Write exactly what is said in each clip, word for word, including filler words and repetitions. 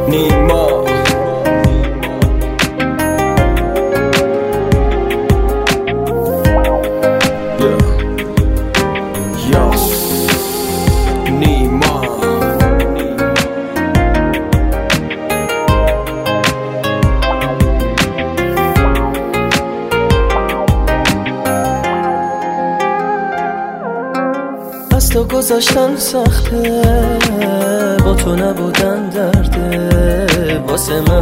نیما از تو گذاشتن سخته، با تو نبودن درده واسه من.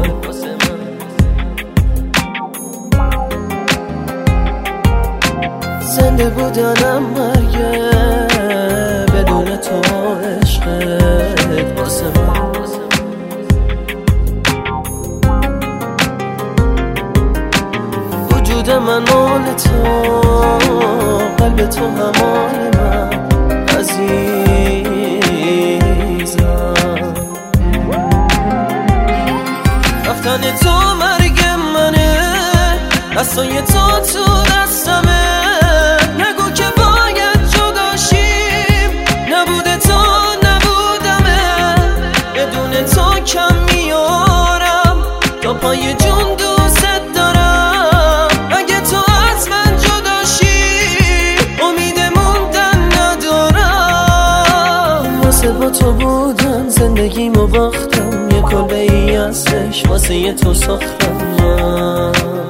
زنده بودنم مرگه بدون تو، عشقت واسه من. وجود من مال تو، قلب تو همال من عزیزم. رفتن تو مرگ منه، دستای تو تو دستمه. نگو که باید جدا شیم، نبوده تو نبودمه. بدون تو کم میارم، تا پای جون دوست دارم. اگه تو از من جدا شی، امید موندن ندارم. واسه با تو بودن زندگیمو باختم، یه کلبه ای ازش واسه یه تو ساختم. من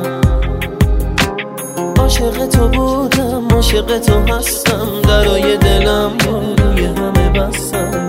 عاشق تو بودم، عاشق تو هستم. درای دلم روی همه بستم.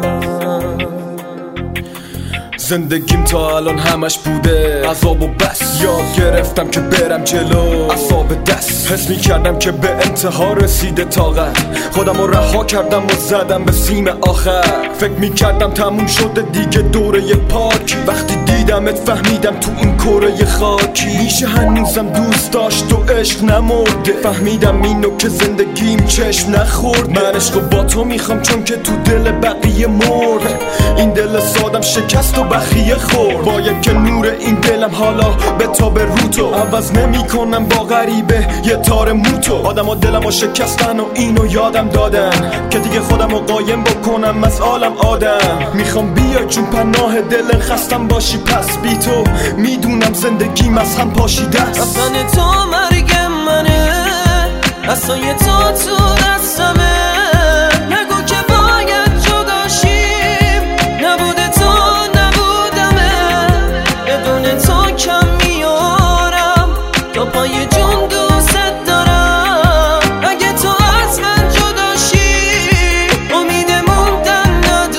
زندگیم تا الان همش بوده عذاب و بس. یاد گرفتم که برم جلو، اعصاب دست. حس می کردم که به انتها رسیده طاقت. خودم رو رها کردم و زدم به سیم آخر. فکر می کردم تموم شده دیگه دوره پاکی. وقتی دیدمت فهمیدم تو این کره خاکی میشه هنوزم دوست داشت و عشق نمرده. فهمیدم اینو که زندگیم چشم نخورد. من عشقو با تو میخوام چون که تو دل بقیه مرد. این دل سادم شکست و بخیه خورد. باید که نور این دلم حالا به تا به رو تو. عوض نمی کنم با غریبه یه تار موتو. آدم ها دلم ها شکستن و اینو یادم دادن که دیگه خودم رو قایم بکنم از عالم آدم. میخوام بیای چون پناه دل خستم باشی. پس بی تو میدونم زندگیم از هم پاشیده است. رفتن تو مرگ منه، دستای تو تو دستمه. نگو که باید جدا شیم، نبوده تو نبودمه. بدون تو کم میارم، تا پای جون دوست دارم. اگه تو از من جدا شی، امید موندن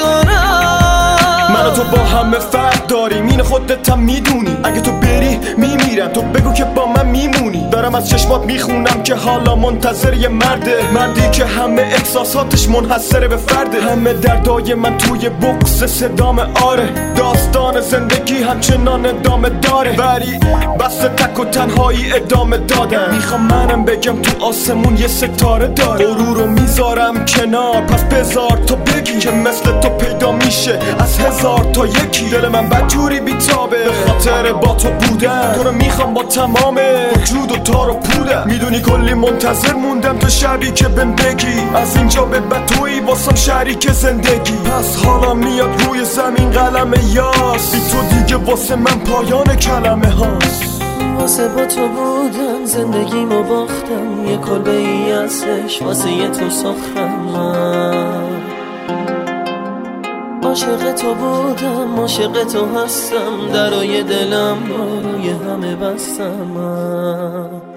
ندارم. من و تو با همه فرق داریم، این خودت هم میدونی. اگه تو بری میمیرم، تو بگو که با من میمونی. دارم از چشمات میخونم که حالا منتظر یه مرده. مردی که همه احساساتش منحصره به فرده. همه دردای من توی بکس صدام آره. داستان زندگی همچنان ادامه داره، ولی بس تک و تنهایی ادامه دادم. میخوام منم بگم تو آسمون یه ستاره داره. غرور رو میذارم کنار، پس بذار تو بگی که مثل تو پیدا میشه از هزار تا یکی. دل من بدجوری بیتابه به خاطر با تو بودن. تو رو میخوام با تمام وجود و تار و پودم. میدونی کلی منتظر موندم تو شبی که بهم بگی از اینجا به بعد تویی واسم شریک زندگی. پس حالا میاد روی زمین قلم یاس. بی تو دیگه واسه من پایان کلمه هاست. واسه با تو بودن زندگیمو باختم، یه کلبه ای ازش واسه یه تو ساختم. من عاشق تو بودم، عاشق تو هستم. درای دلم روی همه بستم. من